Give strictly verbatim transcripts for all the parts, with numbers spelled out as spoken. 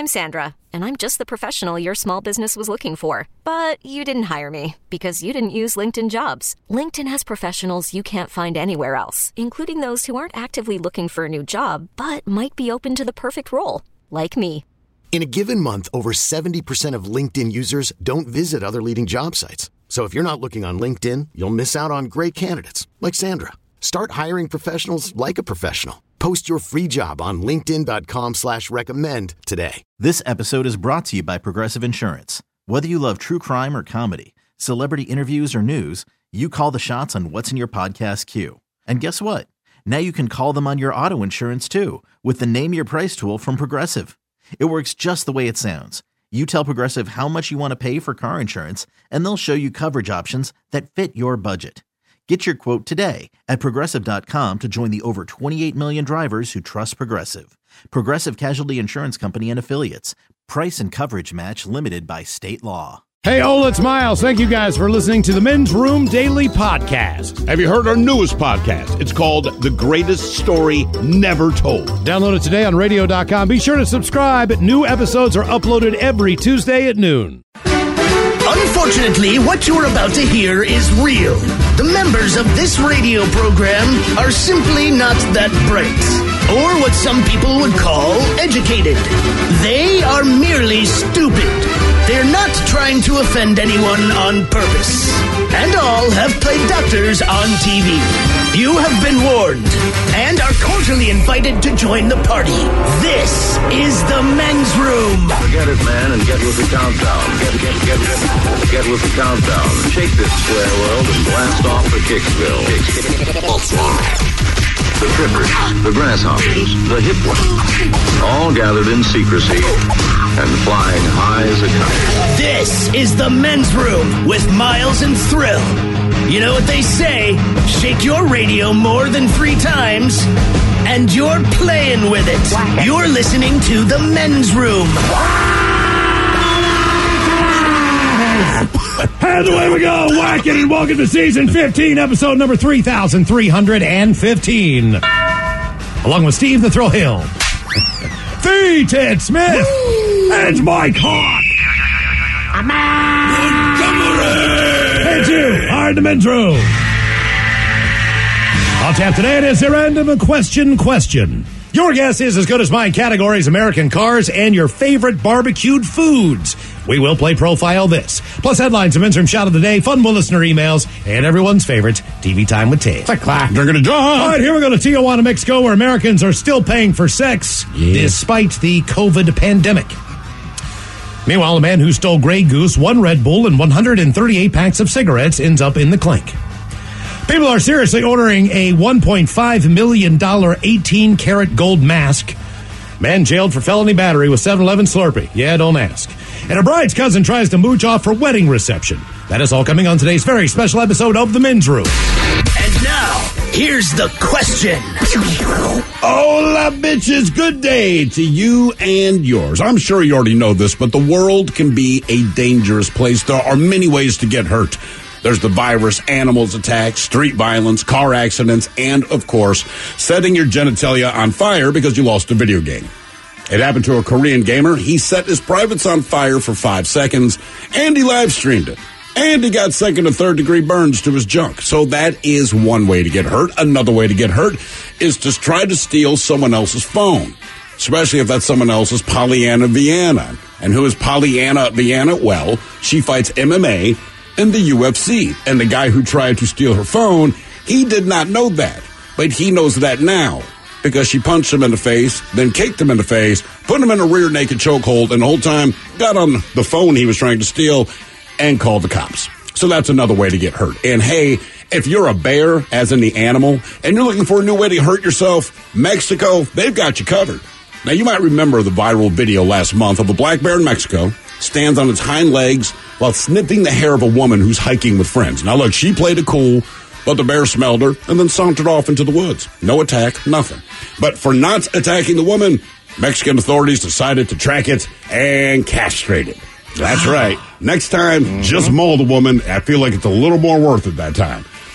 I'm Sandra, and I'm just the professional your small business was looking for. But you didn't hire me because you didn't use LinkedIn Jobs. LinkedIn has professionals you can't find anywhere else, including those who aren't actively looking for a new job, but might be open to the perfect role, like me. In a given month, over seventy percent of LinkedIn users don't visit other leading job sites. So if you're not looking on LinkedIn, you'll miss out on great candidates like Sandra. Start hiring professionals like a professional. Post your free job on linkedin.com slash recommend today. This episode is brought to you by Progressive Insurance. Whether you love true crime or comedy, celebrity interviews or news, you call the shots on what's in your podcast queue. And guess what? Now you can call them on your auto insurance too with the Name Your Price tool from Progressive. It works just the way it sounds. You tell Progressive how much you want to pay for car insurance, and they'll show you coverage options that fit your budget. Get your quote today at Progressive dot com to join the over twenty-eight million drivers who trust Progressive. Progressive Casualty Insurance Company and Affiliates. Price and coverage match limited by state law. Hey, Ola, it's Miles. Thank you guys for listening to the Men's Room Daily Podcast. Have you heard our newest podcast? It's called The Greatest Story Never Told. Download it today on radio dot com. Be sure to subscribe. New episodes are uploaded every Tuesday at noon. Unfortunately, what you're about to hear is real. The members of this radio program are simply not that bright, or what some people would call educated. They are merely stupid. They're not trying to offend anyone on purpose. And all have played doctors on T V. You have been warned and are cordially invited to join the party. This is the Men's Room. Forget it, man, and get with the countdown. Get, get, get, get, get with the countdown. Shake this square world and blast off for Kicksville. The trippers, the grasshoppers, the hip ones, all gathered in secrecy and flying high as a kite. This is the Men's Room with Miles and Thrill. You know what they say, shake your radio more than three times, and you're playing with it. You're listening to the Men's Room. And away we go, whack it, and welcome to season fifteen, episode number three thousand three hundred fifteen. Along with Steve the Thrill Hill, the Ted Smith, Woo! And Mike Hawk. And you are in the Men's Room. On tap today, it is a random question question. Your guess is as good as mine. Categories: American cars and your favorite barbecued foods. We will play Profile This. Plus headlines, a Men's Room Shot of the Day, fun with listener emails, and everyone's favorite, T V Time with Tate. They're going to jump. All right, here we go to Tijuana, Mexico, where Americans are still paying for sex yeah. despite the COVID pandemic. Meanwhile, a man who stole Grey Goose, one Red Bull, and one hundred thirty-eight packs of cigarettes ends up in the clink. People are seriously ordering a one point five million dollars eighteen karat gold mask. Man jailed for felony battery with seven eleven Slurpee. Yeah, don't ask. And a bride's cousin tries to mooch off for wedding reception. That is all coming on today's very special episode of The Men's Room. And now, here's the question. Hola, bitches. Good day to you and yours. I'm sure you already know this, but the world can be a dangerous place. There are many ways to get hurt. There's the virus, animals attacks, street violence, car accidents, and, of course, setting your genitalia on fire because you lost a video game. It happened to a Korean gamer. He set his privates on fire for five seconds, and he live streamed it. And he got second and third degree burns to his junk. So that is one way to get hurt. Another way to get hurt is to try to steal someone else's phone, especially if that someone else is Pollyanna Viana. And who is Pollyanna Viana? Well, she fights M M A and the U F C. And the guy who tried to steal her phone, he did not know that. But he knows that now because she punched him in the face, then kicked him in the face, put him in a rear naked chokehold, and the whole time got on the phone he was trying to steal and called the cops. So that's another way to get hurt. And hey, if you're a bear, as in the animal, and you're looking for a new way to hurt yourself, Mexico, they've got you covered. Now, you might remember the viral video last month of a black bear in Mexico stands on its hind legs while sniffing the hair of a woman who's hiking with friends. Now, look, she played it cool, but the bear smelled her and then sauntered off into the woods. No attack, nothing. But for not attacking the woman, Mexican authorities decided to track it and castrate it. That's right. Next time, mm-hmm. just maul the woman. I feel like it's a little more worth it that time.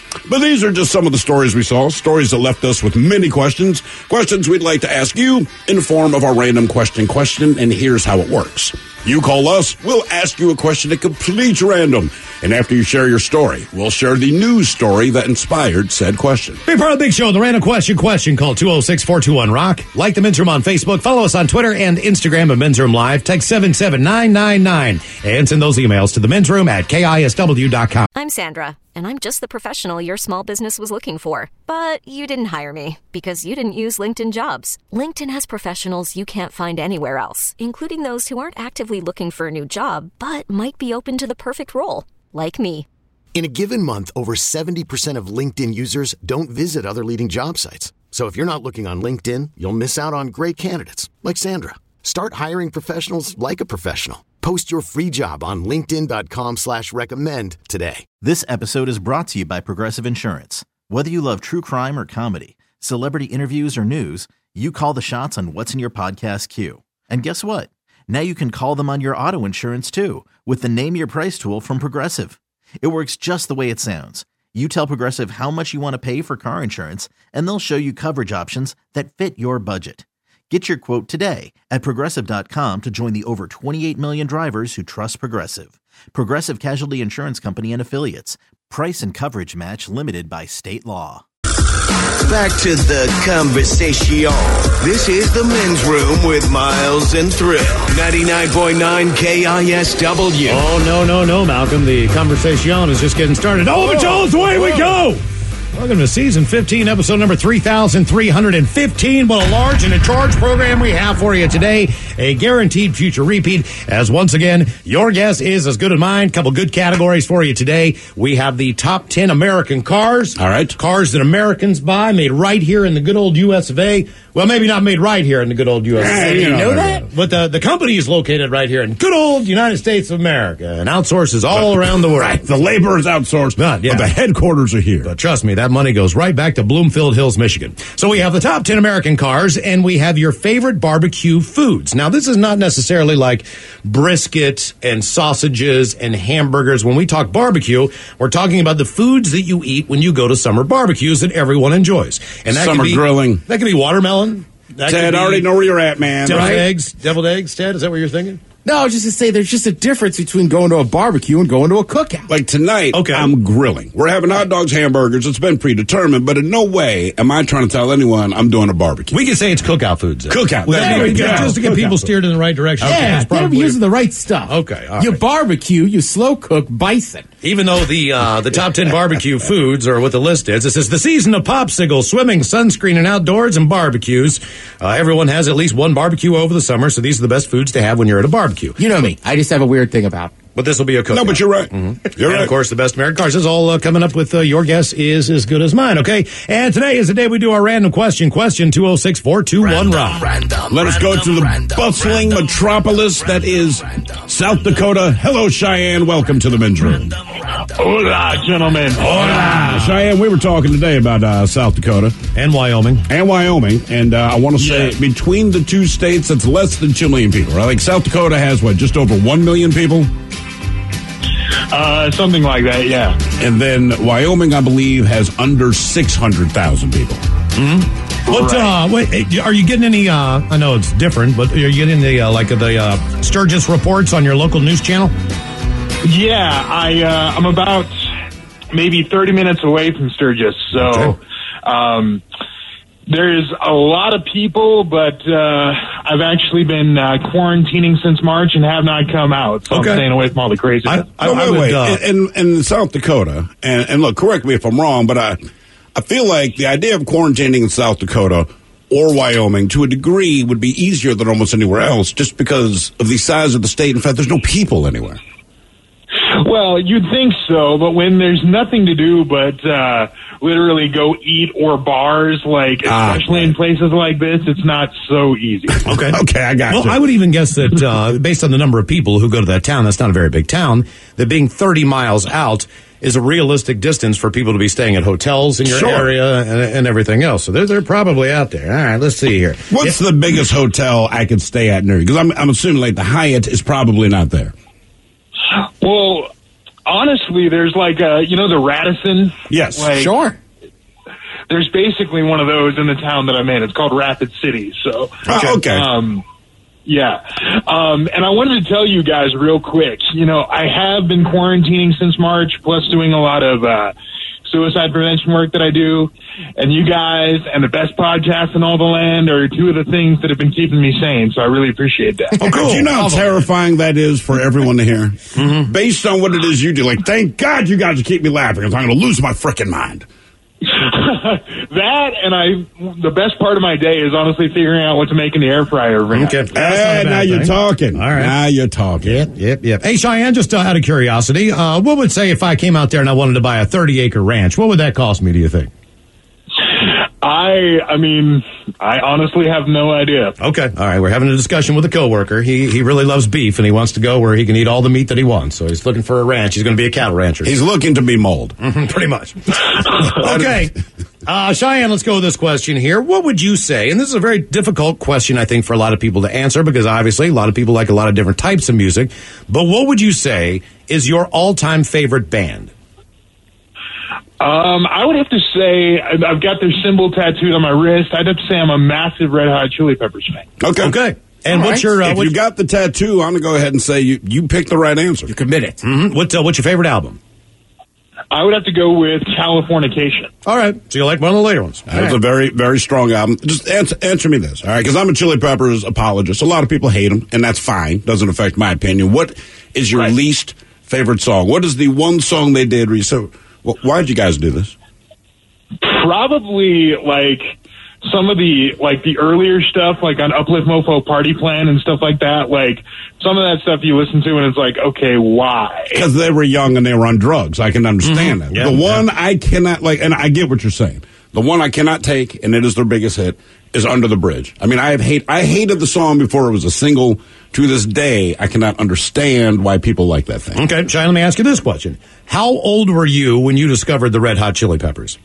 But these are just some of the stories we saw, stories that left us with many questions, questions we'd like to ask you in the form of our random question question, and here's how it works. You call us, we'll ask you a question at complete random, and after you share your story, we'll share the news story that inspired said question. Be part of the big show, the random question question. Call two oh six, four two one, rock. Like the Men's Room on Facebook. Follow us on Twitter and Instagram at Men's Room Live. Text seven seven nine nine nine and send those emails to the men's room at K I S W dot com. I'm Sandra, and I'm just the professional your small business was looking for. But you didn't hire me because you didn't use LinkedIn Jobs. LinkedIn has professionals you can't find anywhere else, including those who aren't actively looking for a new job, but might be open to the perfect role, like me. In a given month, over seventy percent of LinkedIn users don't visit other leading job sites. So if you're not looking on LinkedIn, you'll miss out on great candidates like Sandra. Start hiring professionals like a professional. Post your free job on linkedin.com slash recommend today. This episode is brought to you by Progressive Insurance. Whether you love true crime or comedy, celebrity interviews or news, you call the shots on what's in your podcast queue. And guess what? Now you can call them on your auto insurance too with the Name Your Price tool from Progressive. It works just the way it sounds. You tell Progressive how much you want to pay for car insurance, and they'll show you coverage options that fit your budget. Get your quote today at Progressive dot com to join the over twenty-eight million drivers who trust Progressive. Progressive Casualty Insurance Company and Affiliates. Price and coverage match limited by state law. Back to the conversation. This is the Men's Room with Miles and Thrill. ninety-nine point nine K I S W. Oh, no, no, no, Malcolm. The conversation is just getting started. Oh, but Jones, away we go. Welcome to Season fifteen, Episode number three thousand three hundred fifteen. What a large and in charge program we have for you today. A guaranteed future repeat, as once again, your guess is as good as mine. Couple good categories for you today. We have the top ten American cars. All right. Cars that Americans buy, made right here in the good old U S of A. Well, maybe not made right here in the good old U S of A. Hey, you know, know that? But the, the company is located right here in good old United States of America and outsources all but, around the world. Right. The labor is outsourced, but, yeah. but the headquarters are here. But trust me, that money goes right back to Bloomfield Hills, Michigan. So we have the top ten American cars, and we have your favorite barbecue foods. Now, this is not necessarily like brisket and sausages and hamburgers. When we talk barbecue, we're talking about the foods that you eat when you go to summer barbecues that everyone enjoys. And that summer could be, grilling. That could be watermelon. That Ted, I already know where you're at, man. Deviled right? eggs. Deviled eggs, Ted? Is that what you're thinking? No, just to say there's just a difference between going to a barbecue and going to a cookout. Like tonight, okay. I'm grilling. We're having hot dogs, hamburgers. It's been predetermined, but in no way am I trying to tell anyone I'm doing a barbecue. We can say it's cookout foods. Then. Cookout. Well, There we go. just to get Cookout people food. steered in the right direction. Yeah, Okay, it's they're probably- using the right stuff. Okay, all You right. barbecue, you slow cook bison. Even though the uh, the top ten barbecue foods are what the list is, it says the season of popsicles, swimming, sunscreen, and outdoors and barbecues. Uh, everyone has at least one barbecue over the summer, so these are the best foods to have when you're at a barbecue. You know me. I just have a weird thing about it. But this will be a cookout. No, but you're right. Mm-hmm. You're and right. of course, the best American cars. This is all uh, coming up with uh, your guess is as good as mine, okay? And today is the day we do our random question. Question two oh six, four two one, rock. Let us go to the bustling metropolis that is South Dakota. Hello, Cheyenne. Welcome to the Men's Room. Hola, gentlemen. Hola. Cheyenne, we were talking today about uh, South Dakota. And Wyoming. And Wyoming. And uh, I want to say Yeah. between the two states, it's less than two million people. Right? Like South Dakota has, what, just over one million people? Uh, something like that, yeah. And then Wyoming, I believe, has under six hundred thousand people. What, uh, wait, are you getting any, uh, I know it's different, but are you getting the, uh, like, the uh, Sturgis reports on your local news channel? Yeah, I, uh, I'm about maybe thirty minutes away from Sturgis, so Okay. um, there's a lot of people, but uh, I've actually been uh, quarantining since March and have not come out, so Okay. I'm staying away from all the craziness. I, I, No, I wait, would, wait. uh, in, in South Dakota, and, and look, correct me if I'm wrong, but I, I feel like the idea of quarantining in South Dakota or Wyoming, to a degree, would be easier than almost anywhere else, just because of the size of the state. In fact, there's no people anywhere. Well, you'd think so, but when there's nothing to do but uh, literally go eat or bars, like Ah, especially right. in places like this, it's not so easy. Okay. Okay, I got Well, you. I would even guess that uh, based on the number of people who go to that town, that's not a very big town, that being thirty miles out is a realistic distance for people to be staying at hotels in your Sure. area and, and everything else. So they're, they're probably out there. All right, let's see here. What's the biggest hotel I could stay at near you? Because I'm, I'm assuming like the Hyatt is probably not there. Well, honestly, there's like, uh, you know, the Radisson? Yes, like, sure. There's basically one of those in the town that I'm in. It's called Rapid City. So, oh, okay. Um, yeah. Um, and I wanted to tell you guys real quick, you know, I have been quarantining since March, plus doing a lot of uh, suicide prevention work that I do. And you guys and the best podcast in all the land are two of the things that have been keeping me sane. So I really appreciate that. Oh, cool. Do you know how terrifying that is for everyone to hear? Mm-hmm. Based on what it is you do. Like, thank God you guys keep me laughing because I'm going to lose my freaking mind. That and I, the best part of my day is honestly figuring out what to make in the air fryer. Okay, hey, now thing. you're talking. All right, now you're talking. Yep, yep, yep. Hey, Cheyenne, just uh, out of curiosity, uh, what would say if I came out there and I wanted to buy a thirty acre ranch? What would that cost me? Do you think? I, I mean, I honestly have no idea. Okay, all right. We're having a discussion with a coworker. He he really loves beef and he wants to go where he can eat all the meat that he wants. So he's looking for a ranch. He's going to be a cattle rancher. He's looking to be mold, mm-hmm, pretty much. Okay, uh, Cheyenne. Let's go with this question here. What would you say? And this is a very difficult question, I think, for a lot of people to answer because obviously a lot of people like a lot of different types of music. But what would you say is your all-time favorite band? Um, I would have to say I've got their symbol tattooed on my wrist. I'd have to say I'm a massive Red Hot Chili Peppers fan. Okay. Okay. And All what's right. your? Uh, if what, you got the tattoo, I'm gonna go ahead and say you you picked the right answer. You committed. Mm-hmm. What uh, what's your favorite album? I would have to go with Californication. All right. So you like one of the later ones? That was a very, very strong album. Just answer, answer me this, all right? Because I'm a Chili Peppers apologist. A lot of people hate them, and that's fine. Doesn't affect my opinion. What is your right. least favorite song? What is the one song they did where you said, well, why did you guys do this? Probably, like, some of the, like, the earlier stuff, like on Uplift Mofo Party Plan and stuff like that. Like, some of that stuff you listen to and it's like, okay, why? Because they were young and they were on drugs. I can understand mm-hmm. that. Yeah, the one yeah. I cannot, like, and I get what you're saying. The one I cannot take, and it is their biggest hit, is Under the Bridge. I mean, I have hate. I hated the song before it was a single. To this day, I cannot understand why people like that thing. Okay, Cheyenne, let me ask you this question. How old were you when you discovered the Red Hot Chili Peppers?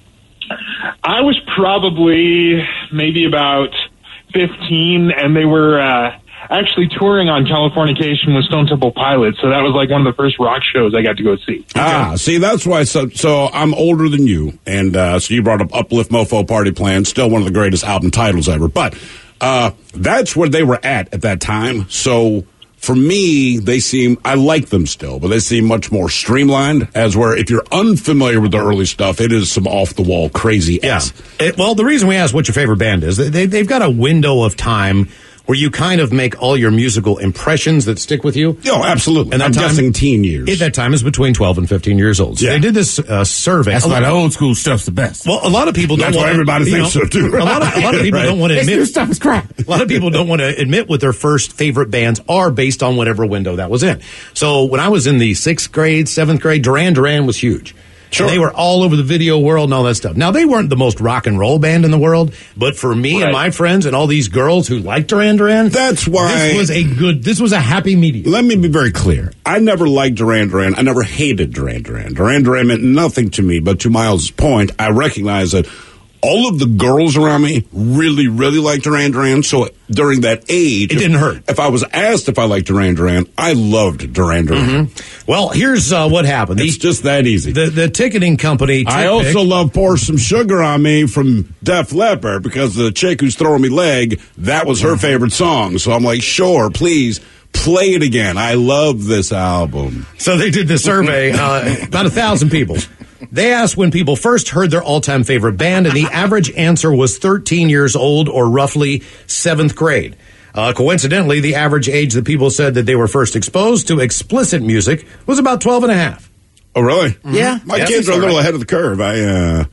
I was probably maybe about fifteen, and they were uh, actually touring on Californication with Stone Temple Pilots, so that was like one of the first rock shows I got to go see. Ah, see, that's why. So, so I'm older than you, and uh, so you brought up Uplift Mofo Party Plan, still one of the greatest album titles ever. But uh, that's where they were at at that time. So for me, they seem, I like them still, but they seem much more streamlined, as where if you're unfamiliar with the early stuff, it is some off-the-wall crazy Yeah. ass. It, well, the reason we asked what your favorite band is, they, they've got a window of time where you kind of make all your musical impressions that stick with you. Oh, absolutely. And that I'm time, guessing teen years. At that time is between twelve and fifteen years old. So Yeah. they did this uh, survey. That's A why lot- the old school stuff's the best. Well, a lot of people don't That's want why everybody you thinks know, so, too. A lot of, a lot of people Right. don't want to This admit new stuff is crap. A lot of people don't want to admit what their first favorite bands are based on whatever window that was in. So when I was in the sixth grade, seventh grade, Duran Duran was huge. Sure. And they were all over the video world and all that stuff. Now, they weren't the most rock and roll band in the world, but for me Right. and my friends and all these girls who liked Duran Duran, That's why- this was a good, this was a happy medium. Let me be very clear. I never liked Duran Duran. I never hated Duran Duran. Duran Duran meant nothing to me, but to Miles' point, I recognize that all of the girls around me really, really liked Duran Duran. So during that age, It didn't hurt. If I was asked if I liked Duran Duran, I loved Duran Duran. Well, here's uh, what happened. It's The, just that easy. the, the ticketing company. I Tick also Pick- love Pour Some Sugar on Me from Def Leppard because the chick who's throwing me leg, that was her favorite song. So I'm like, sure, please play it again. I love this album. So they did this survey, uh, about a thousand people. They asked when people first heard their all-time favorite band, and the average answer was thirteen years old, or roughly seventh grade. Uh, coincidentally, the average age that people said that they were first exposed to explicit music was about twelve and a half. Oh, really? Yeah. My Yeah, kids that's are a little all right. ahead of the curve. I uh,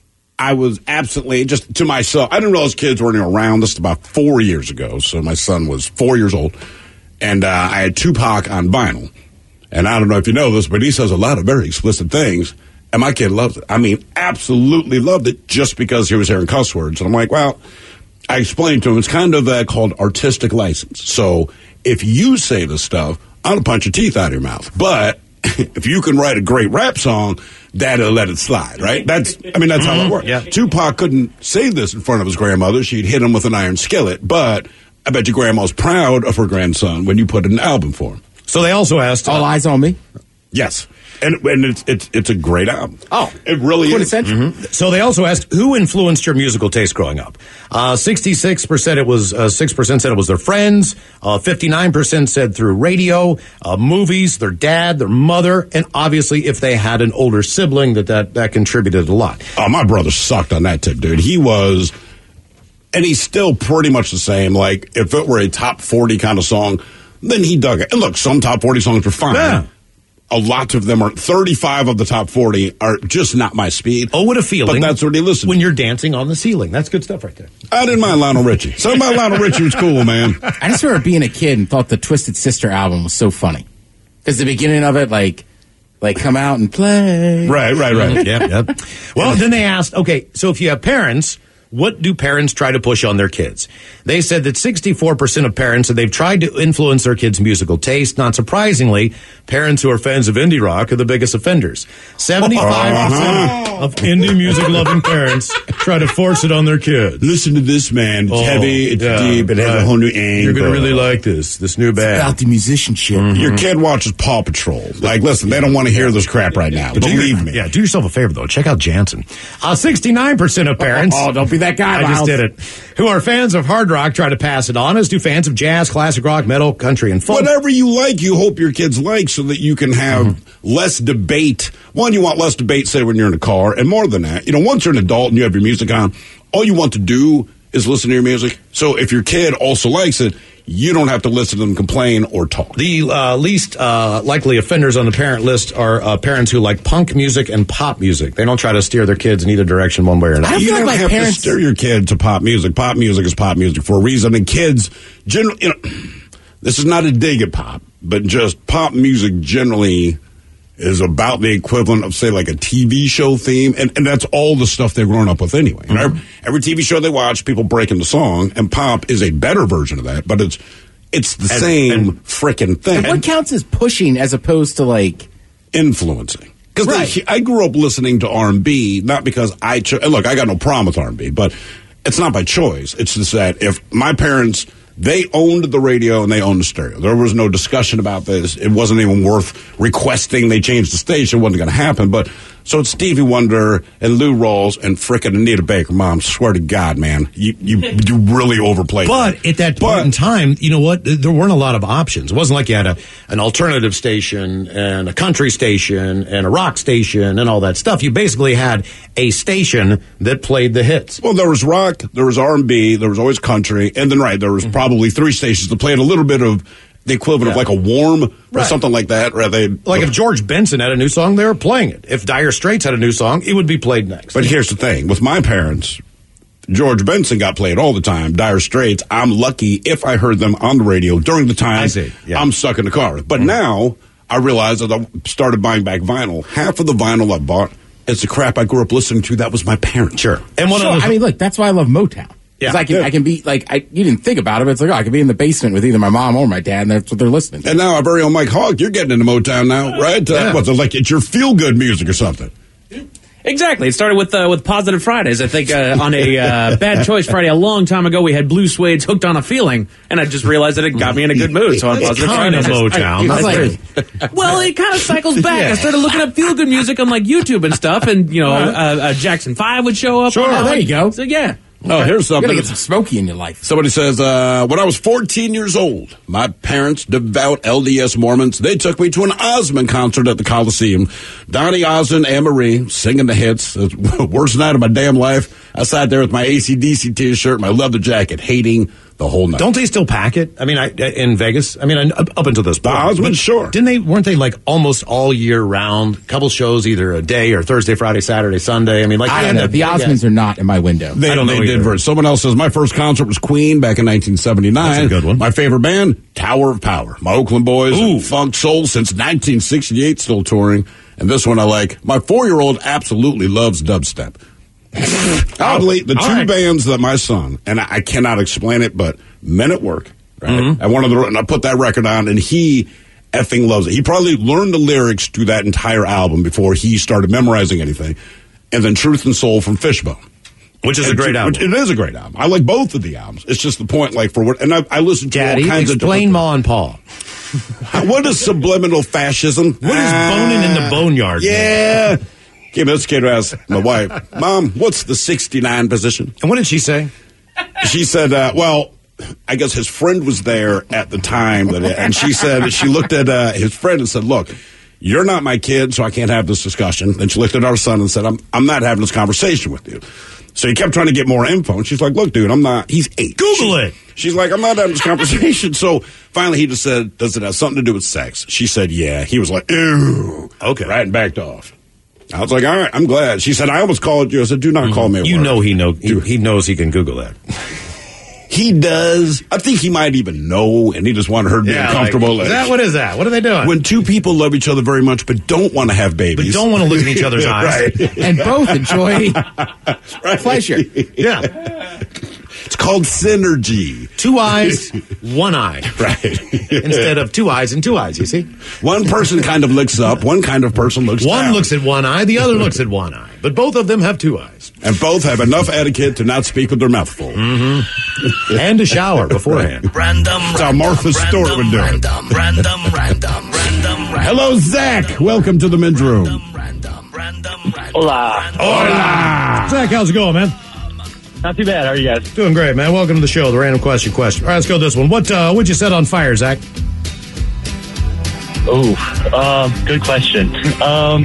I was absolutely, just to myself, I didn't realize kids weren't even around. This is about four years ago. So my son was four years old. And uh, I had Tupac on vinyl. And I don't know if you know this, but he says a lot of very explicit things. And my kid loves it. I mean, absolutely loved it just because he was hearing cuss words. And I'm like, well, I explained to him, it's kind of uh, called artistic license. So if you say this stuff, I'm going to punch your teeth out of your mouth. But if you can write a great rap song, that'll let it slide, right? That's, I mean, that's how it works. Yeah. Tupac couldn't say this in front of his grandmother. She'd hit him with an iron skillet. But I bet your grandma's proud of her grandson when you put an album for him. So they also asked, All eyes on me. Yes. And and it's it's it's a great album. Oh, it really is. Mm-hmm. So they also asked who influenced your musical taste growing up. Uh, sixty-six percent it was uh, six percent said it was their friends. Uh, fifty-nine percent said through radio, uh, movies, their dad, their mother, and obviously if they had an older sibling, that that, that contributed a lot. Oh, my brother sucked on that tip, dude. He was, and he's still pretty much the same. Like if it were a top forty kind of song, then he dug it. And look, some top forty songs are fine. Yeah. A lot of them are, thirty-five of the top forty are just not my speed. Oh, what a feeling. But that's what he listened when to. you're dancing on the ceiling. That's good stuff right there. I didn't mind Lionel Richie. Something about Lionel Richie was cool, man. I just remember being a kid and thought the Twisted Sister album was so funny. Because the beginning of it, like, like come out and play. Right, right, right. Yep, yep. Well, then they asked, okay, so if you have parents, what do parents try to push on their kids? They said that sixty-four percent of parents said they've tried to influence their kids' musical taste. Not surprisingly, parents who are fans of indie rock are the biggest offenders. seventy-five percent of indie music-loving parents try to force it on their kids. Listen to this, man. It's Oh, heavy, it's yeah, deep, it has right. a whole new angle. You're going to really like this, this new band. About the musicianship. Mm-hmm. Your kid watches Paw Patrol. Like, listen, they don't want to hear this crap right now. But do Believe your- me. Yeah, do yourself a favor, though. Check out Jansen. Uh, sixty-nine percent of parents... Oh, don't be that guy, I just Miles. did it. Who are fans of hard rock try to pass it on, as do fans of jazz, classic rock, metal, country, and folk. Whatever you like, you hope your kids like so that you can have mm-hmm. less debate. One, you want less debate, say, when you're in a car. And more than that, you know, once you're an adult and you have your music on, all you want to do is listen to your music. So if your kid also likes it, you don't have to listen to them complain or talk. The uh, least uh, likely offenders on the parent list are uh, parents who like punk music and pop music. They don't try to steer their kids in either direction one way or another. I You feel like don't my have parents- to steer your kid to pop music. Pop music is pop music for a reason. And kids, generally, you know, this is not a dig at pop, but just pop music generally is about the equivalent of, say, like a T V show theme. And, and that's all the stuff they're growing up with anyway. Mm-hmm. Every, every T V show they watch, people break into song, and pop is a better version of that, but it's it's the And- same and- frickin' thing. And what counts as pushing as opposed to, like... Influencing. Because Right. I grew up listening to R and B, not because I cho- look. I got no problem with R and B, but it's not by choice. It's just that if my parents, they owned the radio and they owned the stereo. There was no discussion about this. It wasn't even worth requesting they change the station. It wasn't going to happen. But so it's Stevie Wonder and Lou Rawls and frickin' Anita Baker. Mom, swear to God, man, you you, you really overplayed. But at that point But- in time, you know what? There weren't a lot of options. It wasn't like you had a, an alternative station and a country station and a rock station and all that stuff. You basically had a station that played the hits. Well, there was rock, there was R and B, there was always country, and then right, there was probably three stations that played a little bit of the equivalent of like a warm or Right. something like that. Or they, Like if George Benson had a new song, they were playing it. If Dire Straits had a new song, it would be played next. But here's the thing: with my parents, George Benson got played all the time. Dire Straits, I'm lucky if I heard them on the radio during the time I see, yeah. I'm stuck in the car. But now I realize that I started buying back vinyl. Half of the vinyl I bought is the crap I grew up listening to. That was my parents. Sure. And one Sure, of the, I mean, look, that's why I love Motown. Yeah. Yeah. I can, Yeah. I can be like, I, you didn't think about it, but it's like, oh, I could be in the basement with either my mom or my dad, and that's what they're listening to. And now our very own Mike Hogg, you're getting into Motown now, right? Uh, Yeah. what's it like? It's your feel good music or something. Exactly. It started with uh, with Positive Fridays. I think uh, on a uh, Bad Choice Friday a long time ago, we had Blue Suede's "Hooked on a Feeling," and I just realized that it got me in a good mood. So on it's Positive kind of Fridays, I- Motown. I was That's like, well, it kind of cycles back. I started looking up feel good music on like YouTube and stuff, and you know, uh, uh, Jackson Five would show up. Sure, on, there like- you go. So yeah. Oh, here's you gotta something. get some Smokey in your life. Somebody says, uh, when I was fourteen years old, my parents, devout L D S Mormons, they took me to an Osmond concert at the Coliseum. Donny Osmond, Anne Marie, singing the hits. It was the worst night of my damn life. I sat there with my A C D C t-shirt, my leather jacket, hating the whole night. Don't they still pack it? I mean, I, in Vegas. I mean, I, up until this point. Osmond, But sure. Didn't they? Weren't they like almost all year round? Couple shows, either a day or Thursday, Friday, Saturday, Sunday. I mean, like I they don't had know. that The big- Osmonds are not in my window. They, I don't know they did either. for it. Someone else says, my first concert was Queen back in nineteen seventy-nine. That's a good one. My favorite band, Tower of Power. My Oakland boys, Ooh. funk soul since nineteen sixty-eight, still touring. And this one I like. My four-year-old absolutely loves dubstep. Oddly, the all two right. bands that my son, and I, I cannot explain it, but Men at Work, right? Mm-hmm. I wanted to, and I put that record on, and he effing loves it. He probably learned the lyrics to that entire album before he started memorizing anything. And then Truth and Soul from Fishbone. Which is a great album. It is a great album. I like both of the albums. It's just the point, like, for what, and I, I listen to Daddy, all kinds explain of Ma and Paul. What is subliminal fascism? What is uh, boning in the boneyard? Yeah. Came this kid asked my wife, Mom, what's the sixty-nine position? And what did she say? She said, uh, well, I guess his friend was there at the time. That it, and she said, she looked at uh, his friend and said, look, you're not my kid, so I can't have this discussion. Then she looked at our son and said, I'm, I'm not having this conversation with you. So he kept trying to get more info, and she's like, look, dude, I'm not, he's eight. Google she, it. She's like, I'm not having this conversation. So finally he just said, does it have something to do with sex? She said, yeah. He was like, ew. Okay. Right, and backed off. I was like, all right, I'm glad. She said, I almost called you. I said, do not mm-hmm. call me at You work. know he, know, he, he knows he can Google that. He does. I think he might even know, and he just wanted her to be yeah, uncomfortable. Like, is that, what is that? What are they doing? When two people love each other very much but don't want to have babies. But don't want to look in each other's eyes. Right. And both enjoy right. pleasure. Yeah. It's called synergy. Two eyes, one eye. Right. Instead of two eyes and two eyes, you see? One person kind of looks up, one kind of person looks one down. One looks at one eye, the other looks at one eye. But both of them have two eyes. And both have enough etiquette to not speak with their mouth full. Mm-hmm. And to shower beforehand. Random, That's how Martha Stewart would do it. Random, random, random, random, random. Hello, Zach. Welcome to the men's room. Random, random, random. Hola. Hola. Zach, how's it going, man? Not too bad. How are you guys? Doing great, man. Welcome to the show, the random question question. All right, let's go this one. What uh, what'd you set on fire, Zach? Oh, um, good question. Um,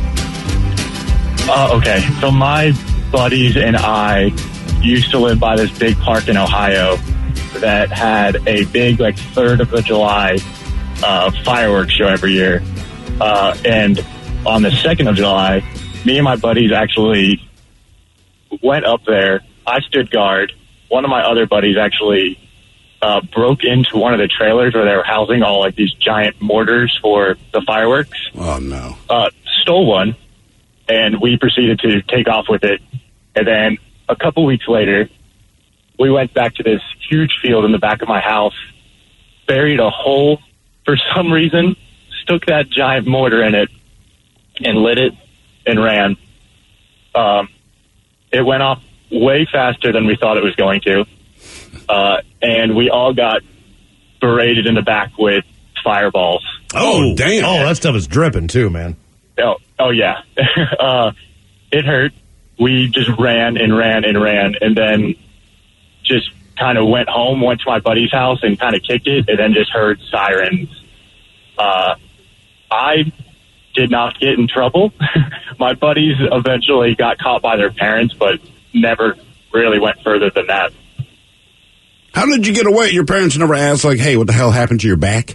uh, okay, so my buddies and I used to live by this big park in Ohio that had a big, like, third of the July uh, fireworks show every year. Uh, and on the second of July, me and my buddies actually went up there. I stood guard. One of my other buddies actually uh, broke into one of the trailers where they were housing all like these giant mortars for the fireworks. Oh, no. Uh, stole one, and we proceeded to take off with it. And then a couple weeks later, we went back to this huge field in the back of my house, buried a hole for some reason, stuck that giant mortar in it, and lit it and ran. Um, it went off way faster than we thought it was going to. Uh, and we all got berated in the back with fireballs. Oh, damn. Oh, that stuff is dripping too, man. Oh, oh yeah. uh, it hurt. We just ran and ran and ran, and then just kind of went home, went to my buddy's house and kind of kicked it, and then just heard sirens. Uh, I did not get in trouble. My buddies eventually got caught by their parents, but never really went further than that. How did you get away? Your parents never asked, like, hey, what the hell happened to your back?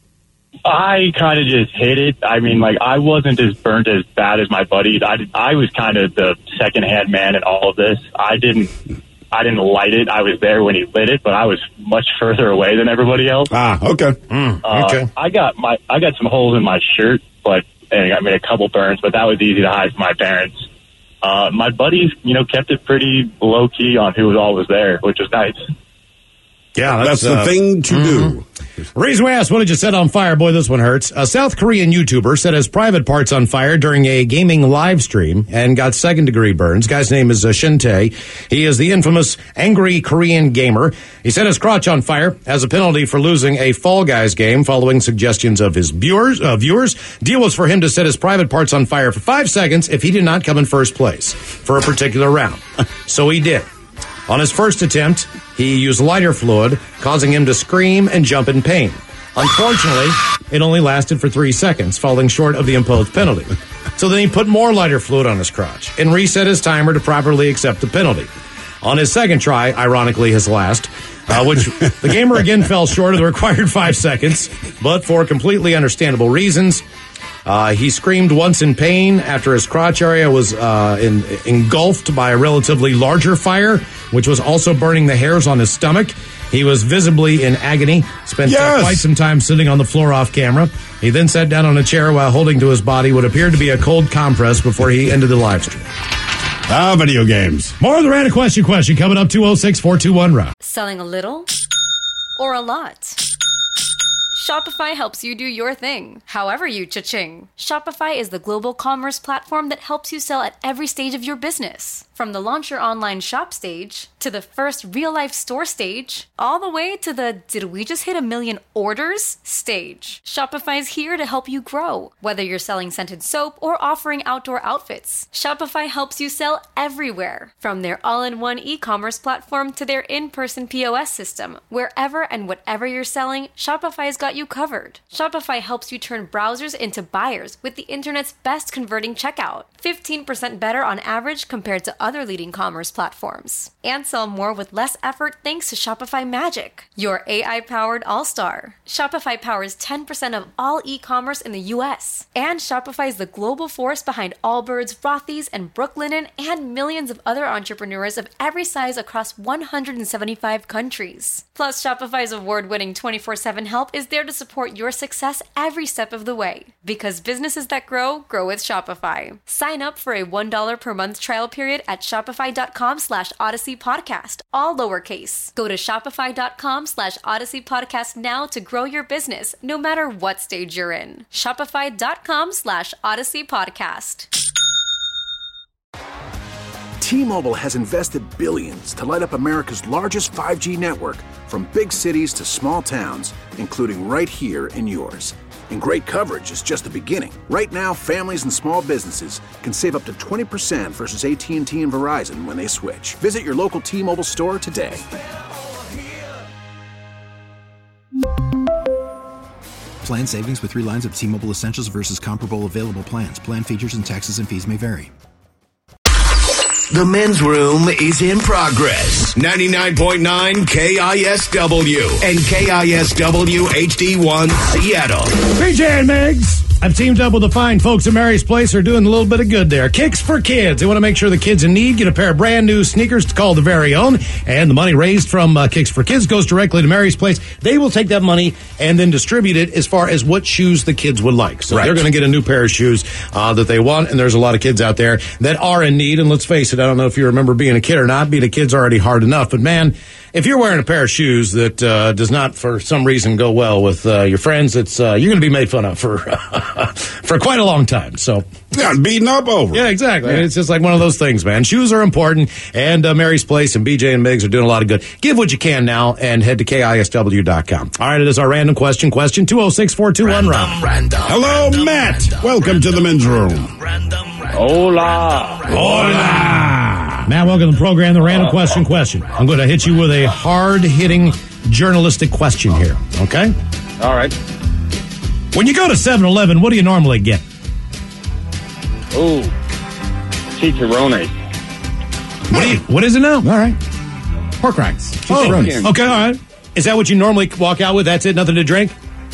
I kind of just hit it. I mean, like, I wasn't as burnt as bad as my buddies. I, I was kind of the secondhand man in all of this. I didn't I didn't light it. I was there when he lit it, but I was much further away than everybody else. Ah, okay. Mm, uh, okay. I got my I got some holes in my shirt, but and I made a couple burns, but that was easy to hide from my parents. Uh, my buddies, you know, kept it pretty low key on who was always there, which was nice. Yeah, that's, that's uh, the thing to mm-hmm. do. Reason we asked, what did you set on fire? Boy, this one hurts. A South Korean YouTuber set his private parts on fire during a gaming live stream and got second-degree burns. Guy's name is uh, Shin Tae. He is the infamous angry Korean gamer. He set his crotch on fire as a penalty for losing a Fall Guys game following suggestions of his viewers. Uh, viewers. Deal was for him to set his private parts on fire for five seconds if he did not come in first place for a particular round. So he did. On his first attempt, he used lighter fluid, causing him to scream and jump in pain. Unfortunately, it only lasted for three seconds, falling short of the imposed penalty. So then he put more lighter fluid on his crotch and reset his timer to properly accept the penalty. On his second try, ironically his last, uh, which the gamer again fell short of the required five seconds, but for completely understandable reasons. Uh, he screamed once in pain after his crotch area was uh, in, engulfed by a relatively larger fire, which was also burning the hairs on his stomach. He was visibly in agony, spent yes. uh, quite some time sitting on the floor off camera. He then sat down on a chair while holding to his body what appeared to be a cold compress before he ended the live stream. Ah, video games. More of the random question question coming up two oh six, four two one, R O C. Selling a little or a lot? Shopify helps you do your thing, however you cha-ching. Shopify is the global commerce platform that helps you sell at every stage of your business. From the launch your online shop stage, to the first real-life store stage, all the way to the did we just hit a million orders stage. Shopify's here to help you grow. Whether you're selling scented soap or offering outdoor outfits, Shopify helps you sell everywhere. From their all-in-one e-commerce platform to their in-person P O S system, wherever and whatever you're selling, Shopify's got you covered. Shopify helps you turn browsers into buyers with the internet's best converting checkout. fifteen percent better on average compared to other leading commerce platforms. And sell more with less effort thanks to Shopify Magic, your A I-powered all-star. Shopify powers ten percent of all e-commerce in the U S. And Shopify is the global force behind Allbirds, Rothy's, and Brooklinen, and millions of other entrepreneurs of every size across one hundred seventy-five countries. Plus, Shopify's award-winning twenty-four seven help is there to support your success every step of the way. Because businesses that grow, grow with Shopify. Sign up for a one dollar per month trial period at shopify.com slash Odyssey Podcast, all lowercase. Go to shopify.com slash Odyssey Podcast now to grow your business, no matter what stage you're in. Shopify.com slash Odyssey Podcast. T-Mobile has invested billions to light up America's largest five G network, from big cities to small towns, including right here in yours. And great coverage is just the beginning. Right now, families and small businesses can save up to twenty percent versus A T and T and Verizon when they switch. Visit your local T-Mobile store today. Plan savings with three lines of T-Mobile Essentials versus comparable available plans. Plan features and taxes and fees may vary. The men's room is in progress. ninety-nine point nine K I S W and K I S W H D one Seattle. B J and Megs, I've teamed up with the fine folks at Mary's Place. They're doing a little bit of good there. Kicks for Kids. They want to make sure the kids in need get a pair of brand new sneakers called the very own. And the money raised from uh, Kicks for Kids goes directly to Mary's Place. They will take that money and then distribute it as far as what shoes the kids would like. So right. They're going to get a new pair of shoes uh, that they want. And there's a lot of kids out there that are in need. And let's face it, I don't know if you remember being a kid or not. Being a kid's already hard enough. But man, if you're wearing a pair of shoes that uh, does not for some reason go well with uh, your friends, it's uh, you're going to be made fun of for for quite a long time. So yeah, beaten up over. Yeah, exactly. Yeah. It's just like one of those things, man. Shoes are important, and uh, Mary's Place and B J and Migs are doing a lot of good. Give what you can now, and head to K I S W dot com. All right, it is our random question. Question two oh six, four two one, Ron. Hello, random, Matt. Random, Welcome random, to the men's room. Random, Hola. Hola. Matt, welcome to the program. The random question question. I'm going to hit you with a hard-hitting journalistic question here, okay? All right. When you go to seven eleven, what do you normally get? Ooh, chicharrones. What, do you, what is it now? All right. Pork rinds. Chicharrones. Oh, okay, all right. Is that what you normally walk out with? That's it? Nothing to drink?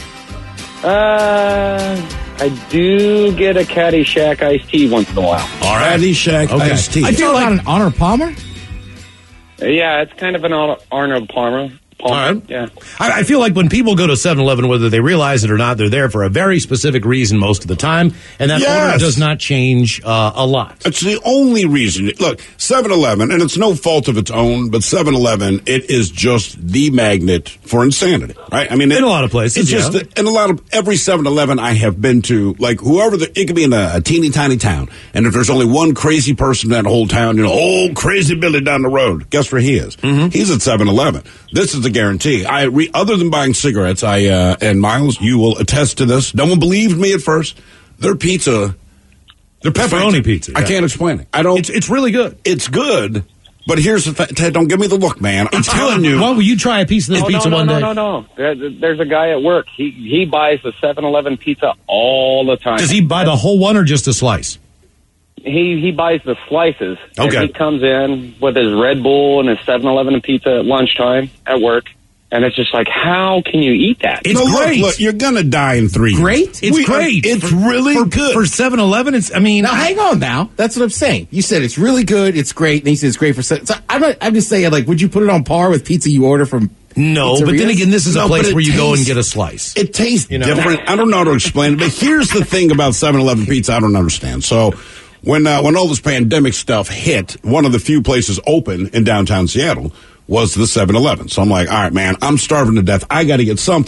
Uh, I do get a Caddyshack iced tea once in a while. All right. Caddyshack okay. iced tea. I feel like an Arnold Palmer? Yeah, it's kind of an Arnold Palmer. All right. Yeah. I, I feel like when people go to seven eleven, whether they realize it or not, they're there for a very specific reason most of the time, and that yes. order does not change uh, a lot. It's the only reason. Look, seven eleven, and it's no fault of its own, but seven eleven, it is just the magnet for insanity, right? I mean, it, in a lot of places, it's just yeah. the, in a lot of every seven eleven I have been to, like whoever the, it could be in a, a teeny tiny town, and if there's only one crazy person in that whole town, you know, oh, crazy Billy down the road, guess where he is? Mm-hmm. He's at seven eleven. This is the guarantee. I re, other than buying cigarettes, I uh, and Miles, you will attest to this. No one believed me at first. Their pizza, their pepperoni pizza. I yeah. can't explain it. I don't. It's, it's really good. It's good, but here's the fact. Ted, don't give me the look, man. I'm it's telling good. you. Why will you try a piece of this oh, pizza no, no, one no, day? No, no, no, There's a guy at work. He he buys the seven eleven pizza all the time. Does he buy the whole one or just a slice? He he buys the slices. Okay. And he comes in with his Red Bull and his seven eleven pizza at lunchtime at work. And it's just like, how can you eat that? It's no, great. Look, look, you're going to die in three Great? years. It's we, great. Uh, it's for, really for, good. For seven eleven, it's, I mean. Now, hang on now. That's what I'm saying. You said it's really good, it's great, and he said it's great for seven. So I'm, not, I'm just saying, like, would you put it on par with pizza you order from No, pizzerias? But then again, this is no, a place where you tastes, go and get a slice. It tastes you know? different. I don't know how to explain it, but here's the thing about seven eleven pizza I don't understand. So when uh, when all this pandemic stuff hit, one of the few places open in downtown Seattle was the seven eleven. So I'm like, all right, man, I'm starving to death. I got to get something.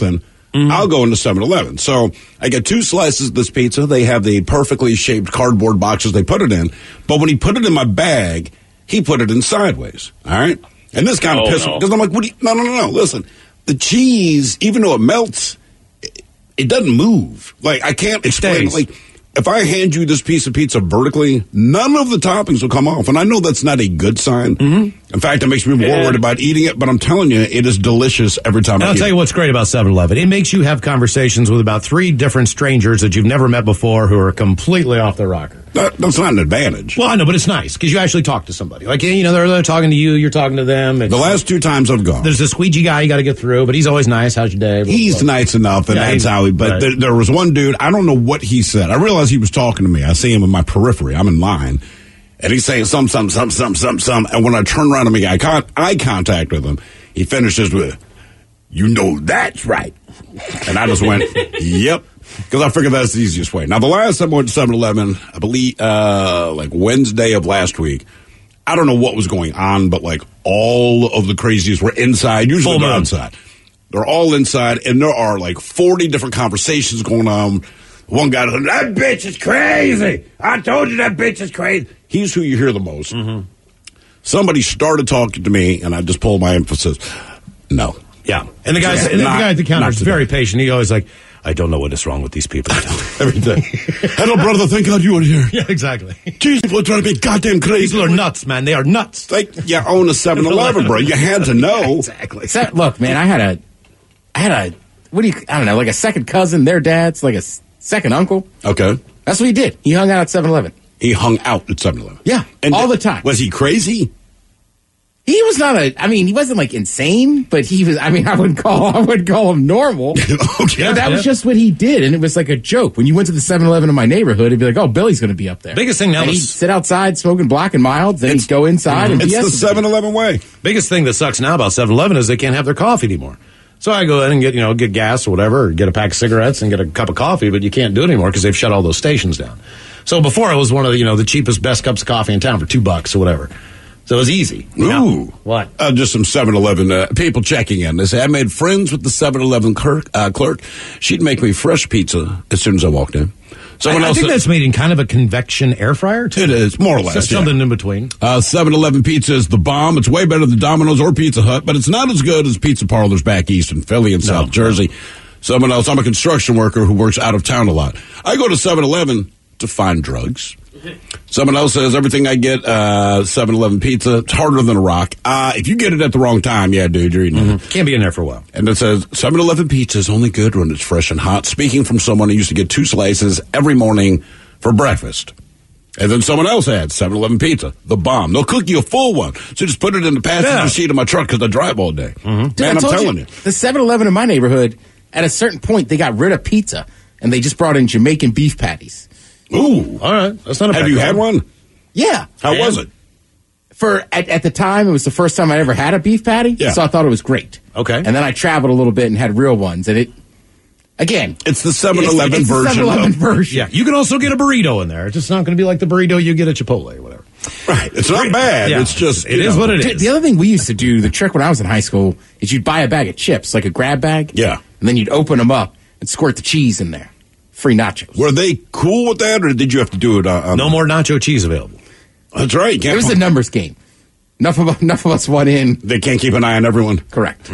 Mm-hmm. I'll go into seven eleven. So I get two slices of this pizza. They have the perfectly shaped cardboard boxes they put it in. But when he put it in my bag, he put it in sideways. All right? And this kind of Oh, pissed me no. because I'm like, what do you, no, no, no, no. Listen, the cheese, even though it melts, it, it doesn't move. Like, I can't explain. stays. Like, if I hand you this piece of pizza vertically, none of the toppings will come off. And I know that's not a good sign. Mm-hmm. In fact, it makes me more Yeah. worried about eating it. But I'm telling you, it is delicious every time And I I'll eat tell it. you what's great about seven eleven. It makes you have conversations with about three different strangers that you've never met before who are completely off their rocker. That, that's not an advantage. Well, I know, but it's nice because you actually talk to somebody. Like, you know, they're, they're talking to you, you're talking to them. It's, The last two times I've gone, there's a squeegee guy you got to get through, but he's always nice. How's your day? Blah, he's blah. nice enough, and Yeah, that's he- how he. But right. there, there was one dude. I don't know what he said. I realized he was talking to me. I see him in my periphery. I'm in line, and he's saying some, some, some, some, some, some. And when I turn around and make eye, con- eye contact with him, he finishes with, "You know that's right," and I just went, "Yep." Because I figured that's the easiest way. Now, the last time I went to seven eleven, I believe, uh, like Wednesday of last week, I don't know what was going on, but like all of the crazies were inside. Usually Full they're moon. outside. They're all inside, and there are like forty different conversations going on. One guy, that bitch is crazy. I told you that bitch is crazy. He's who you hear the most. Mm-hmm. Somebody started talking to me, and I just pulled my emphasis. No. Yeah. And the, guys, Yeah, and the not- guy at the counter not is today. very patient. He always like, I don't know what is wrong with these people. Every day. Hello, brother. Thank God you are here. Yeah, exactly. These people are trying to be goddamn crazy. People are nuts, man. They are nuts. Like, you own a seven eleven, bro. You had to know. Exactly. So, look, man, I had a, I had a, what do you, I don't know, like a second cousin, their dad's like a s- second uncle. Okay. That's what he did. He hung out at seven eleven. He hung out at seven eleven. Yeah, And all th- the time. Was he crazy? He was not a, I mean, he wasn't like insane, but he was, I mean, I would call, I would call him normal. Okay. But that was yeah. just what he did, and it was like a joke. When you went to the seven eleven in my neighborhood, he'd be like, oh, Billy's going to be up there. Biggest thing now and he'd is- sit outside smoking Black and Milds, then It's- he'd go inside and It's B S the with seven eleven way. Biggest thing that sucks now about seven eleven is they can't have their coffee anymore. So I go in and get, you know, get gas or whatever, or get a pack of cigarettes and get a cup of coffee, but you can't do it anymore because they've shut all those stations down. So before it was one of the, you know, the cheapest, best cups of coffee in town for two bucks or whatever. So it was easy. Now- Ooh. What? Uh, just some seven eleven uh, people checking in. They say, I made friends with the seven eleven clerk, uh, clerk. She'd make me fresh pizza as soon as I walked in. Someone I, I else think said- that's made in kind of a convection air fryer, too. It is, more or less, Just yeah. something in between. Uh, seven eleven pizza is the bomb. It's way better than Domino's or Pizza Hut, but it's not as good as pizza parlors back east in Philly and South Jersey. Someone else, I'm a construction worker who works out of town a lot. I go to seven eleven to find drugs. Someone else says everything I get, uh, seven eleven pizza, it's harder than a rock. Uh, if you get it at the wrong time, yeah, dude, you're eating it. Can't be in there for a while. And it says seven eleven pizza is only good when it's fresh and hot. Speaking from someone who used to get two slices every morning for breakfast. And then someone else had seven eleven pizza, the bomb. They'll cook you a full one. So just put it in the passenger Yeah. seat of my truck because I drive all day. Dude, Man, I I'm told telling you. The seven eleven in my neighborhood, at a certain point, they got rid of pizza, and they just brought in Jamaican beef patties. Ooh. All right. That's not a Have bad you call. had one? Yeah. How And was it? For at, at the time, it was the first time I ever had a beef patty, Yeah. so I thought it was great. Okay. And then I traveled a little bit and had real ones, and it, again, It's the seven eleven it's, it's the version. seven eleven of- version. Yeah, you can also get a burrito in there. It's just not going to be like the burrito you get at Chipotle or whatever. Right. It's not bad. Yeah. It's just, It you is know. what it Dude, is. the other thing we used to do, the trick when I was in high school, is you'd buy a bag of chips, like a grab bag. Yeah. And then you'd open them up and squirt the cheese in there. Free nachos. Were they cool with that, or did you have to do it on? on No more nacho cheese available. That's right. You It can't was a numbers game. Enough of, enough of us went in. They can't keep an eye on everyone. Correct.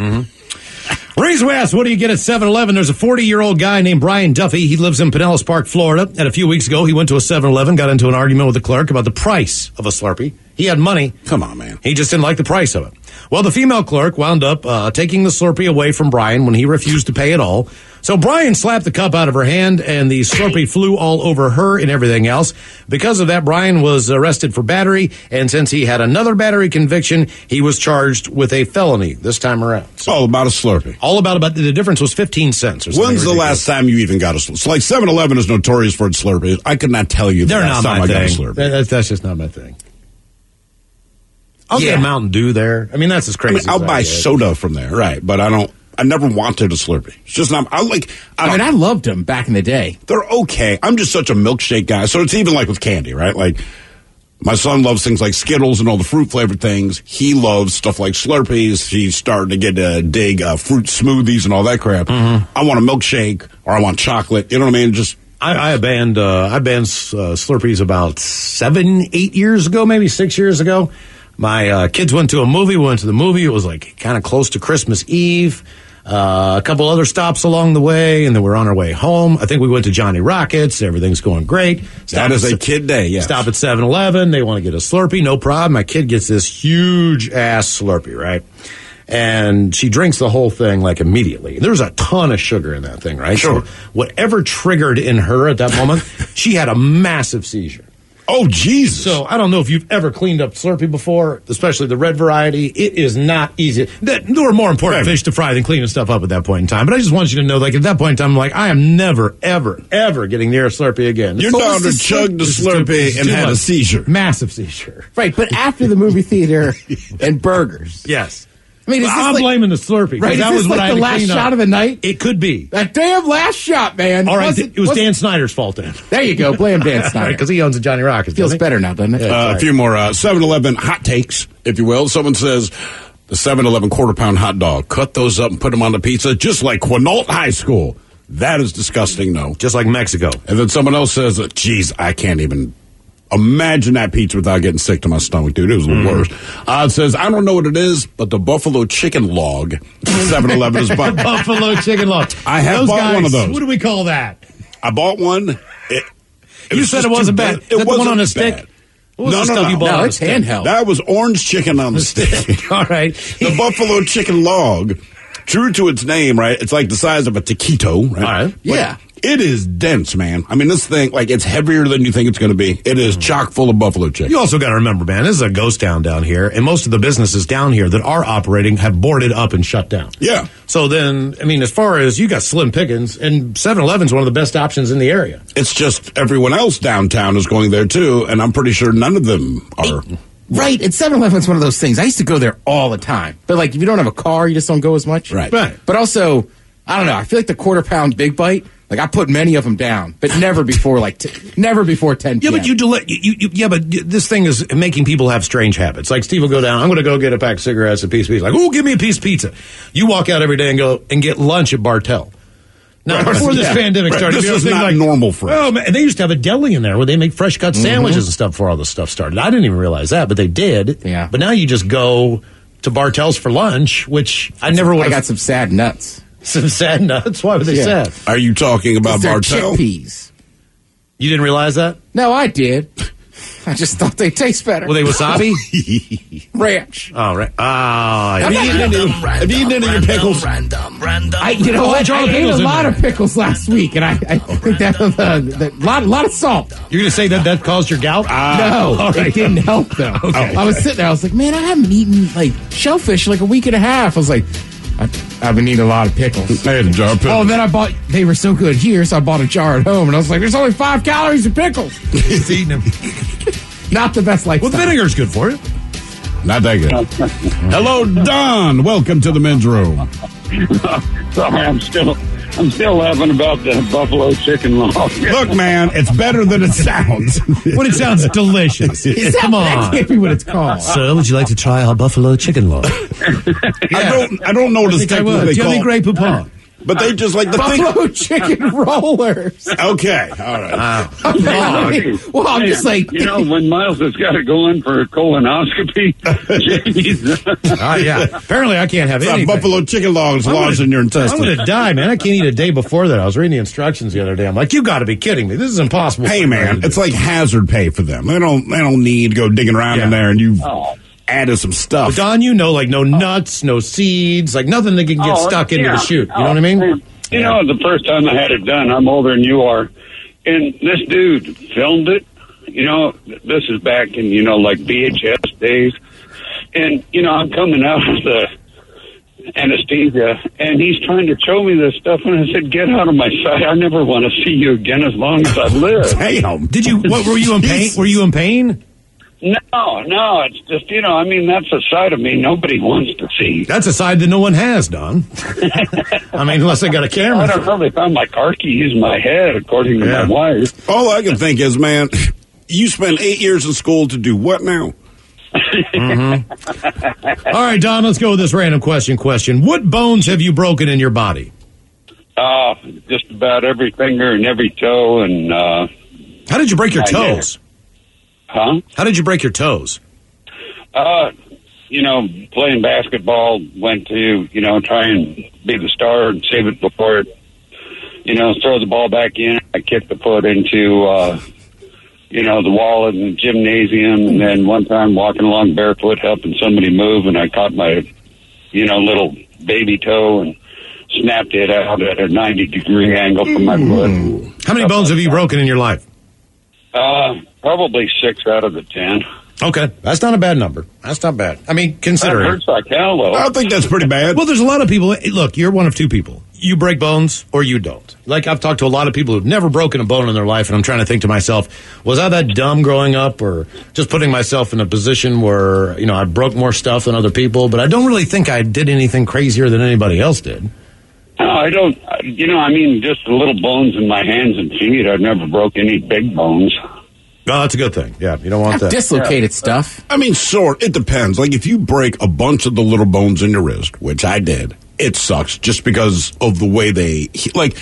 Reese West, what do you get at seven eleven? There's a forty-year-old guy named Brian Duffy. He lives in Pinellas Park, Florida. And a few weeks ago, he went to a seven eleven, got into an argument with the clerk about the price of a Slurpee. He had money. Come on, man. He just didn't like the price of it. Well, the female clerk wound up uh, taking the Slurpee away from Brian when he refused to pay it all. So Brian slapped the cup out of her hand, and the Slurpee flew all over her and everything else. Because of that, Brian was arrested for battery, and since he had another battery conviction, he was charged with a felony this time around. It's all about a Slurpee. All about about the difference was fifteen cents. Or something When's the ridiculous. last time you even got a Slurpee? It's like seven eleven is notorious for its Slurpee. I could not tell you the They're last not time my I got a thing. Slurpee. That- That's, that's just not my thing. I'll get Yeah. a Mountain Dew there. I mean, that's as I crazy. mean, I'll as buy I get. soda from there, right? But I don't. I never wanted a Slurpee. It's just not. I like. I, I don't, mean, I loved them back in the day. they're okay. I'm just such a milkshake guy. So it's even like with candy, right? Like My son loves things like Skittles and all the fruit-flavored things. He loves stuff like Slurpees. He's starting to get uh, dig uh, fruit smoothies and all that crap. Mm-hmm. I want a milkshake or I want chocolate. You know what I mean? Just I, I banned uh, I banned uh, Slurpees about seven, eight years ago, maybe six years ago. My uh, kids went to a movie. We went to the movie. It was like kind of close to Christmas Eve. Uh, a couple other stops along the way, and then we're on our way home. I think we went to Johnny Rockets. Everything's going great. Stop that is a kid day, yeah. Stop at seven eleven. They want to get a Slurpee. No problem. My kid gets this huge-ass Slurpee, right? And she drinks the whole thing, like, immediately. There's a ton of sugar in that thing, right? Sure. So whatever triggered in her at that moment, she had a massive seizure. Oh, Jesus. So I don't know if you've ever cleaned up Slurpee before, especially the red variety. It is not easy. There were more important right. fish to fry than cleaning stuff up at that point in time. But I just want you to know, like, at that point in time, I'm like, I am never, ever, ever getting near a Slurpee again. Your daughter chugged a Slurpee and had a seizure. Massive seizure. Right, but after the movie theater and burgers. Yes. I mean, is well, this I'm like, blaming the Slurpee. Right, that is was this what like I the last shot up. of the night? It could be. That damn last shot, man. All right, wasn't, it was wasn't, Dan Snyder's fault then. There you go. Blame Dan Snyder. Because he owns the Johnny Rockets. Feels better now, doesn't it? Yeah, uh, a few more uh, seven eleven hot takes, if you will. Someone says the seven eleven quarter pound hot dog. Cut those up and put them on the pizza, just like Quinault High School. That is disgusting, no. Just like Mexico. And then someone else says, geez, I can't even imagine that pizza without getting sick to my stomach, dude. It was the mm. worst. Uh, it says, I don't know what it is, but the buffalo chicken log seven eleven is butt. Buffalo chicken log. I have those bought guys, one of those. What do we call that? I bought one. It, it you said it wasn't bad. Is It that wasn't the one on a bad. stick? What was no, the no, stuff no. you bought no, on it's a stick? handheld. That was orange chicken on the stick. All right. The buffalo chicken log, true to its name, right? It's like the size of a taquito, right? All right. But yeah. It is dense, man. I mean, this thing, like, it's heavier than you think it's going to be. It is chock full of buffalo chicken. You also got to remember, man, this is a ghost town down here, and most of the businesses down here that are operating have boarded up and shut down. Yeah. So then, I mean, as far as you got slim pickings, and seven eleven's one of the best options in the area. It's just everyone else downtown is going there, too, and I'm pretty sure none of them are. Right, and seven eleven's one of those things. I used to go there all the time. But, like, if you don't have a car, you just don't go as much. Right. Right. But also, I don't know, I feel like the quarter pound Big Bite, like, I put many of them down, but never before, like, t- never before ten Yeah, p.m. but you, deli- you, you, yeah, but this thing is making people have strange habits. Like, Steve will go down, I'm going to go get a pack of cigarettes, a piece of pizza. Like, oh, give me a piece of pizza. You walk out every day and go and get lunch at Bartell. Now, Right. before this Yeah. pandemic Right. started, This you know, is things not like, normal for us. Oh, man, they used to have a deli in there where they make fresh cut sandwiches Mm-hmm. and stuff before all this stuff started. I didn't even realize that, but they did. Yeah. But now you just go to Bartell's for lunch, which I never would I got some sad nuts. Some sad nuts? Why were they Yeah. sad? Are you talking about They're Bartell? chickpeas. You didn't realize that? No, I did. I just thought they taste better. Were they wasabi? Ranch. Oh, right. Ah, Have you eaten any- have you eaten any of your pickles? Random, random. I, you know Oh, what? jar I of ate a pickles in lot there. of pickles last week, and I, I think that was a uh, lot, lot of salt. You're going to say that that caused your gout? no, all right. it didn't help though. Okay. I was sitting there. I was like, man, I haven't eaten like shellfish in like a week and a half. I was like, I, I've been eating a lot of pickles. I had a jar of pickles. Oh, and then I bought. They were so good here, so I bought a jar at home, and I was like, there's only five calories in pickles. He's eating them. Not the best lifestyle. Well, vinegar's good for you. Not that good. Hello, Don. Welcome to the men's room. Sorry, I'm still I'm still laughing about the buffalo chicken log. Look, man, it's better than it sounds. But it sounds delicious. Is that- Come That on. can't be what it's called. Sir, would you like to try our buffalo chicken log? I don't. I don't know what I it's think I would. technically Do you have any called. Grey Poupon? But they just like the Buffalo chicken rollers. thing. Okay, all right. Well, I'm just like, you know, when Miles has got to go in for a colonoscopy. Jeez. Ah, yeah. Apparently, I can't have It's a anything. buffalo chicken log is I'm lodged gonna- in your I'm intestines. going to die, man. I can't eat a day before that. I was reading the instructions the other day. I'm like, you got to be kidding me. This is impossible. Hey, for me man, to it's do. like hazard pay for them. They don't. They don't need to go digging around Yeah. in there, and you Oh. added some But stuff. Don, you know, like no nuts, no seeds, like nothing that can get Oh, stuck into yeah. the chute. You know Oh, what I mean? You know, the first time I had it done, I'm older than you are, and this dude filmed it. You know, this is back in, you know, like V H S days. And, you know, I'm coming out of the anesthesia, and he's trying to show me this stuff, and I said, get out of my sight. I never want to see you again as long as I live. Damn. Did you? What were you in pain? Were you in pain? No, no, it's just, you know, I mean, that's a side of me nobody wants to see. That's a side that no one has, Don. I mean, unless they got a I camera. don't know, they found my car keys in my head, according to Yeah. my wife. All I can think is, man, You spent eight years in school to do what now? Mm-hmm. All right, Don, let's go with this random question question. What bones have you broken in your body? Uh, just about every finger and every toe. And uh, How did you break your toes? Huh? How did you break your toes? Uh, you know, playing basketball, went to, you know, try and be the star and save it before it, you know, throw the ball back in. I kicked the foot into, uh, you know, the wall in the gymnasium. And then one time walking along barefoot, helping somebody move, and I caught my, you know, little baby toe and snapped it out at a ninety degree angle from my foot. How many bones have you broken in your life? Uh, probably six out of the ten. Okay, that's not a bad number. That's not bad. I mean, considering. That hurts like hell, though. I think that's pretty bad. Well, there's a lot of people. Look, you're one of two people. You break bones or you don't. Like, I've talked to a lot of people who've never broken a bone in their life, and I'm trying to think to myself, was I that dumb growing up, or just putting myself in a position where, you know, I broke more stuff than other people, but I don't really think I did anything crazier than anybody else did. No, I don't. You know, I mean, just the little bones in my hands and feet. I've never broke any big bones. Oh, that's a good thing. Yeah, you don't want that. Dislocated stuff. I mean, sort. It depends. Like, if you break a bunch of the little bones in your wrist, which I did, it sucks just because of the way they, like,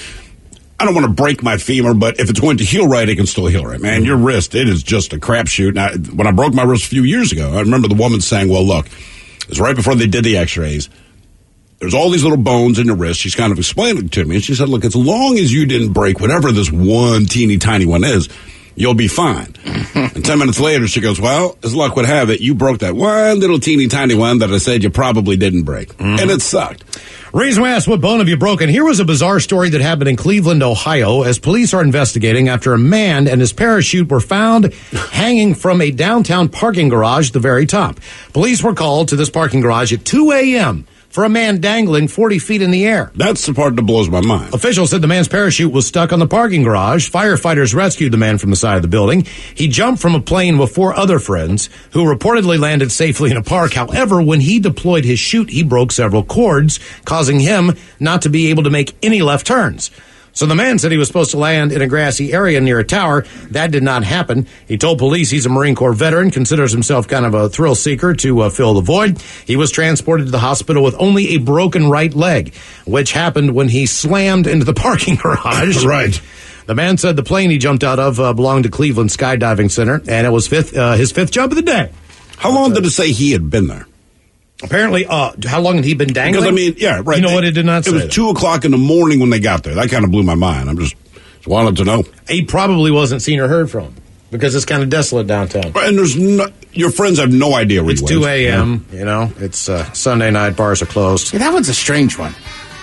I don't want to break my femur, but if it's going to heal right, it can still heal right. Man, your wrist, it is just a crapshoot. Now, when I broke my wrist a few years ago, I remember the woman saying, well, look, it's right before they did the x-rays. There's all these little bones in your wrist. She's kind of explaining it to me. And she said, look, as long as you didn't break whatever this one teeny tiny one is, you'll be fine. And ten minutes later, she goes, well, as luck would have it, you broke that one little teeny tiny one that I said you probably didn't break. Mm-hmm. And it sucked. Reason we asked, what bone have you broken? Here was a bizarre story that happened in Cleveland, Ohio, as police are investigating after a man and his parachute were found hanging from a downtown parking garage at the very top. Police were called to this parking garage at two a.m. for a man dangling forty feet in the air. That's the part that blows my mind. Officials said the man's parachute was stuck on the parking garage. Firefighters rescued the man from the side of the building. He jumped from a plane with four other friends who reportedly landed safely in a park. However, when he deployed his chute, he broke several cords, causing him not to be able to make any left turns. So the man said he was supposed to land in a grassy area near a tower. That did not happen. He told police he's a Marine Corps veteran, considers himself kind of a thrill seeker to uh, fill the void. He was transported to the hospital with only a broken right leg, which happened when he slammed into the parking garage. Right. The man said the plane he jumped out of uh, belonged to Cleveland Skydiving Center, and it was fifth, uh, his fifth jump of the day. How long did it say he had been there? Apparently, uh, how long had he been dangling? Because, I mean, yeah, right. You know what? It did not it say It was that. two o'clock in the morning when they got there. That kind of blew my mind. I'm just, just wanted to know. He probably wasn't seen or heard from because it's kind of desolate downtown. And there's no, your friends have no idea where it's he two was. a.m., you know. It's uh, Sunday night. Bars are closed. Yeah, that one's a strange one.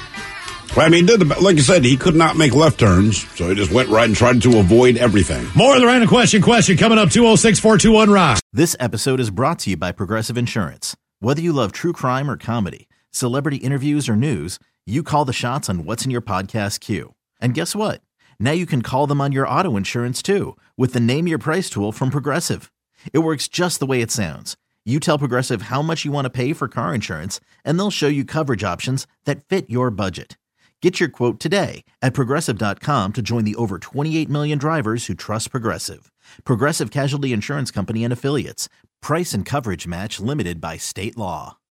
Well, I mean, did the, like you said, he could not make left turns, so he just went right and tried to avoid everything. More of the random question question coming up, two oh six, four two one, rock. This episode is brought to you by Progressive Insurance. Whether you love true crime or comedy, celebrity interviews or news, you call the shots on what's in your podcast queue. And guess what? Now you can call them on your auto insurance too with the Name Your Price tool from Progressive. It works just the way it sounds. You tell Progressive how much you want to pay for car insurance, and they'll show you coverage options that fit your budget. Get your quote today at Progressive dot com to join the over twenty-eight million drivers who trust Progressive. Progressive Casualty Insurance Company and Affiliates. Price and coverage match limited by state law.